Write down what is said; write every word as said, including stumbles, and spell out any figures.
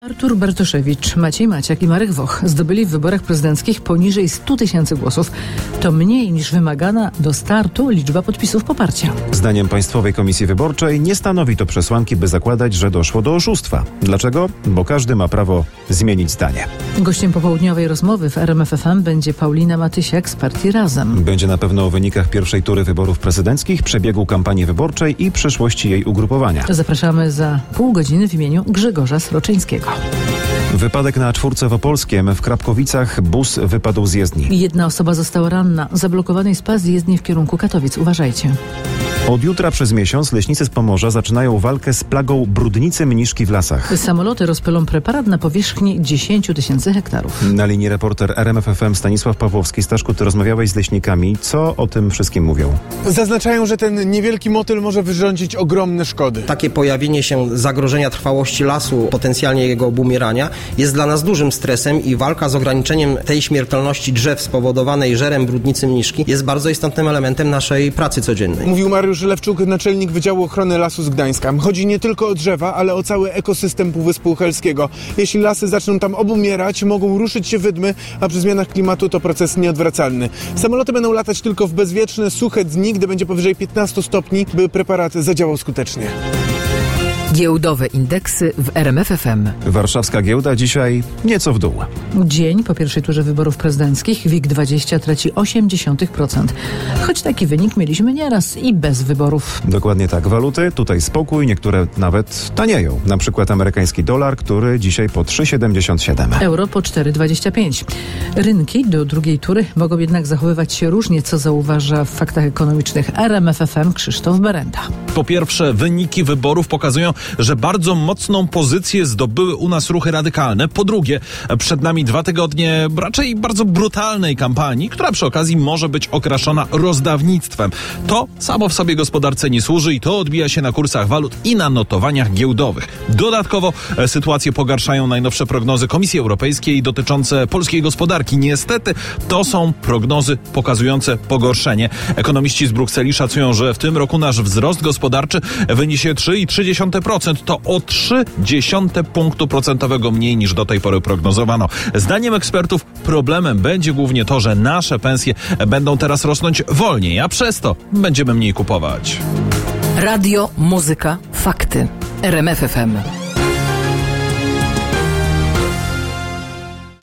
Artur Bartoszewicz, Maciej Maciak i Marek Woch zdobyli w wyborach prezydenckich poniżej stu tysięcy głosów. To mniej niż wymagana do startu liczba podpisów poparcia. Zdaniem Państwowej Komisji Wyborczej nie stanowi to przesłanki, by zakładać, że doszło do oszustwa. Dlaczego? Bo każdy ma prawo zmienić zdanie. Gościem popołudniowej rozmowy w R M F F M będzie Paulina Matysiak z partii Razem. Będzie na pewno o wynikach pierwszej tury wyborów prezydenckich, przebiegu kampanii wyborczej i przyszłości jej ugrupowania. Zapraszamy za pół godziny w imieniu Grzegorza Sroczyńskiego. Wypadek na czwórce w Opolskiem. W Krapkowicach bus wypadł z jezdni. Jedna osoba została ranna. Zablokowany jest pas jezdni w kierunku Katowic. Uważajcie. Od jutra przez miesiąc leśnicy z Pomorza zaczynają walkę z plagą brudnicy mniszki w lasach. Samoloty rozpylą preparat na powierzchni dziesięć tysięcy hektarów. Na linii reporter R M F F M Stanisław Pawłowski. Staszku, ty rozmawiałeś z leśnikami. Co o tym wszystkim mówią? Zaznaczają, że ten niewielki motyl może wyrządzić ogromne szkody. Takie pojawienie się zagrożenia trwałości lasu, potencjalnie jego obumierania, jest dla nas dużym stresem i walka z ograniczeniem tej śmiertelności drzew spowodowanej żerem brudnicy mniszki jest bardzo istotnym elementem naszej pracy codziennej. Mówił Mariusz Lewczuk, naczelnik Wydziału Ochrony Lasu z Gdańska. Chodzi nie tylko o drzewa, ale o cały ekosystem Półwyspu Helskiego. Jeśli lasy zaczną tam obumierać, mogą ruszyć się wydmy, a przy zmianach klimatu to proces nieodwracalny. Samoloty będą latać tylko w bezwieczne, suche dni, gdy będzie powyżej piętnastu stopni, by preparat zadziałał skutecznie. Giełdowe indeksy w R M F F M. Warszawska giełda dzisiaj nieco w dół. Dzień po pierwszej turze wyborów prezydenckich WIG dwadzieścia traci osiem dziesiątych procent. Choć taki wynik mieliśmy nieraz i bez wyborów. Dokładnie tak. Waluty, tutaj spokój, niektóre nawet tanieją. Na przykład amerykański dolar, który dzisiaj po trzy siedemdziesiąt siedem. Euro po cztery dwadzieścia pięć. Rynki do drugiej tury mogą jednak zachowywać się różnie, co zauważa w faktach ekonomicznych R M F F M Krzysztof Berenda. Po pierwsze, wyniki wyborów pokazują, że bardzo mocną pozycję zdobyły u nas ruchy radykalne. Po drugie, przed nami dwa tygodnie raczej bardzo brutalnej kampanii, która przy okazji może być okraszona rozdawnictwem. To samo w sobie gospodarce nie służy i to odbija się na kursach walut i na notowaniach giełdowych. Dodatkowo sytuację pogarszają najnowsze prognozy Komisji Europejskiej dotyczące polskiej gospodarki. Niestety to są prognozy pokazujące pogorszenie. Ekonomiści z Brukseli szacują, że w tym roku nasz wzrost gospodarczy wyniesie trzy przecinek trzy procent. To o trzy dziesiąte punktu procentowego mniej niż do tej pory prognozowano. Zdaniem ekspertów problemem będzie głównie to, że nasze pensje będą teraz rosnąć wolniej, a przez to będziemy mniej kupować. Radio, muzyka, fakty. R M F F M.